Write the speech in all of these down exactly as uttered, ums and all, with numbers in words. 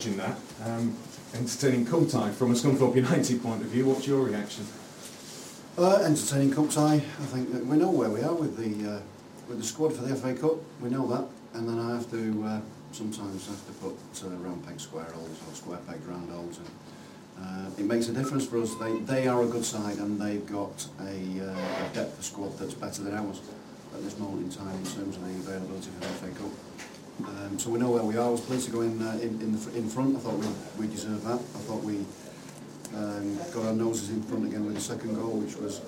In that, um, entertaining Coulthard from a Scunthorpe United point of view. What's your reaction? Uh, entertaining cup tie. I think that we know where we are with the uh, with the squad for the F A Cup. We know that, and then I have to uh, sometimes have to put uh, round peg square holes or square peg round holes, and uh, it makes a difference for us. They they are a good side, and they've got a, uh, a depth of squad that's better than ours at this moment in time in terms of the availability for the F A Cup. Um, so we know where we are. I was pleased to go in uh, in in, the, in front. I thought we we deserved that. I thought we um, got our noses in front again with the second goal, which was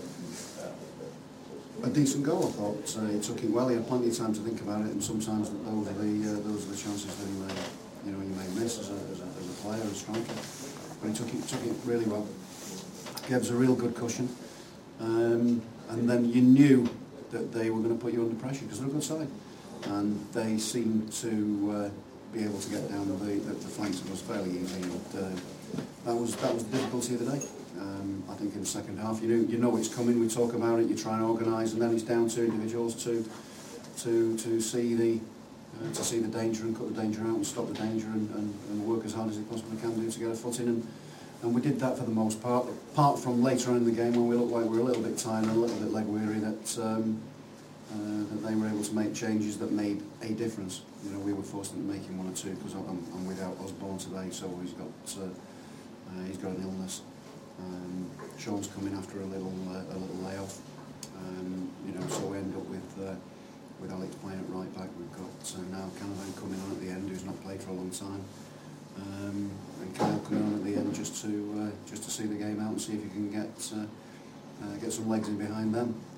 a decent goal. I thought uh, he took it well. He had plenty of time to think about it, and sometimes those are the uh, those are the chances that you may you know you may miss as a, as a, as a player, as a striker. But he took it took it really well. Gave us a real good cushion, um, and then you knew that they were going to put you under pressure because they're a good side. And they seemed to uh, be able to get down the, the, the flanks of us fairly easy, and uh, that was that was the difficulty of the day. Um, I think in the second half, you know, you know it's coming. We talk about it, you try and organise, and then it's down to individuals to to to see the uh, to see the danger and cut the danger out and stop the danger and, and, and work as hard as they possibly can do to get a foot in. And, and we did that for the most part. Apart from later on in the game when we looked like we were a little bit tired and a little bit leg weary, that. Um, Uh, that they were able to make changes that made a difference. You know, we were forced into making one or two because I'm, I'm without Osborne today, so he's got uh, uh, he's got an illness. Um, Sean's coming after a little uh, a little layoff. Um, you know, so we end up with uh, with Alex playing at right back. We've got uh, now Canavan coming on at the end, who's not played for a long time, um, and Kyle coming on at the end just to uh, just to see the game out and see if he can get uh, uh, get some legs in behind them.